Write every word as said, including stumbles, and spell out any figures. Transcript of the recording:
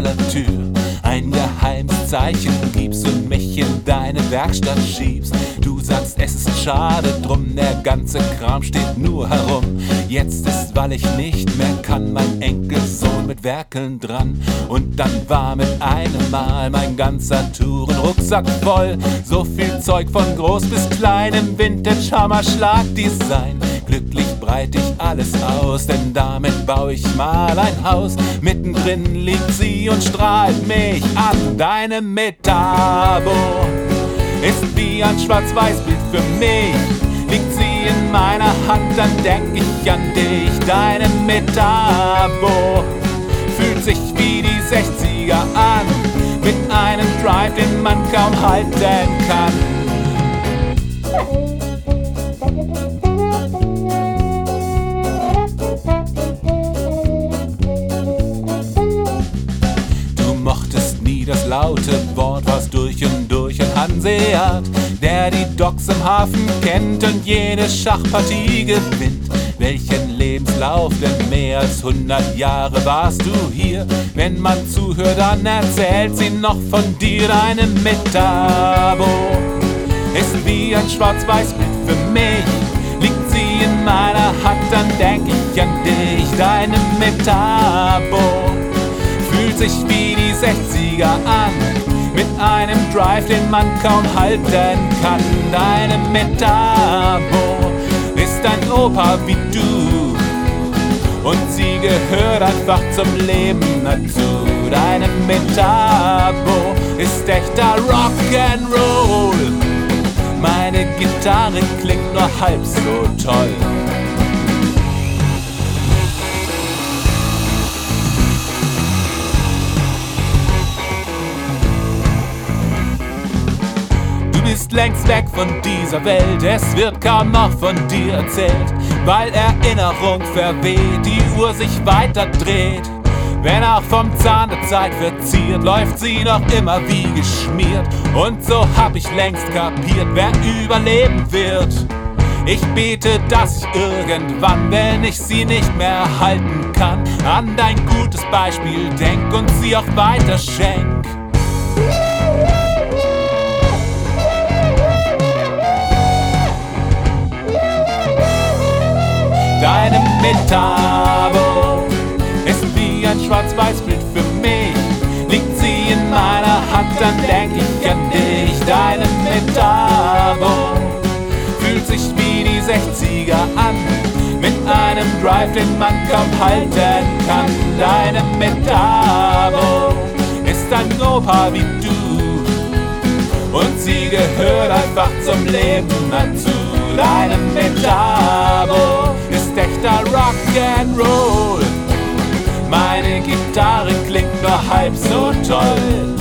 der Tür. Ein geheimes Zeichen gibst und mich in deine Werkstatt schiebst. Du sagst, es ist schade drum, der ganze Kram steht nur herum. Jetzt ist, weil ich nicht mehr kann, mein Enkelsohn mit Werkeln dran. Und dann war mit einem Mal mein ganzer Tourenrucksack voll. So viel Zeug von groß bis klein im Vintage-Hammer-Schlag-Design. Glücklich breite ich alles aus, denn damit baue ich mal ein Haus. Mittendrin liegt sie und strahlt mich an. Deine Metabo ist wie ein Schwarz-Weiß-Bild für mich. Liegt sie in meiner Hand, dann denk ich an dich. Deine Metabo fühlt sich wie die sechziger an, mit einem Drive, den man kaum halten kann. Das laute Wort, was durch und durch ein Hanseat, der die Docks im Hafen kennt und jede Schachpartie gewinnt. Welchen Lebenslauf, denn mehr als hundert Jahre warst du hier. Wenn man zuhört, dann erzählt sie noch von dir. Deine Metabo ist wie ein Schwarz-Weiß-Bild für mich. Liegt sie in meiner Hand, dann denk ich an dich. Deine Metabo fühlt sich wie die sechziger an, mit einem Drive, den man kaum halten kann. Deine Metabo ist ein Opa wie du und sie gehört einfach zum Leben dazu. Deine Metabo ist echter Rock'n'Roll. Meine Gitarre klingt nur halb so toll. Du bist längst weg von dieser Welt, es wird kaum noch von dir erzählt, weil Erinnerung verweht, die Uhr sich weiter dreht. Wenn auch vom Zahn der Zeit verziert, läuft sie noch immer wie geschmiert. Und so hab ich längst kapiert, wer überleben wird. Ich bete, dass ich irgendwann, wenn ich sie nicht mehr halten kann, an dein gutes Beispiel denk und sie auch weiter schenk. Deine Metabo ist wie ein Schwarz-Weiß-Bild für mich. Liegt sie in meiner Hand, dann denk ich an dich. Deine Metabo fühlt sich wie die sechziger an, mit einem Drive, den man kaum halten kann. Deine Metabo ist ein Opa wie du und sie gehört einfach zum Leben dazu. Deine Metabo ist echter Rock'n'Roll. Meine Gitarre klingt nur halb so toll.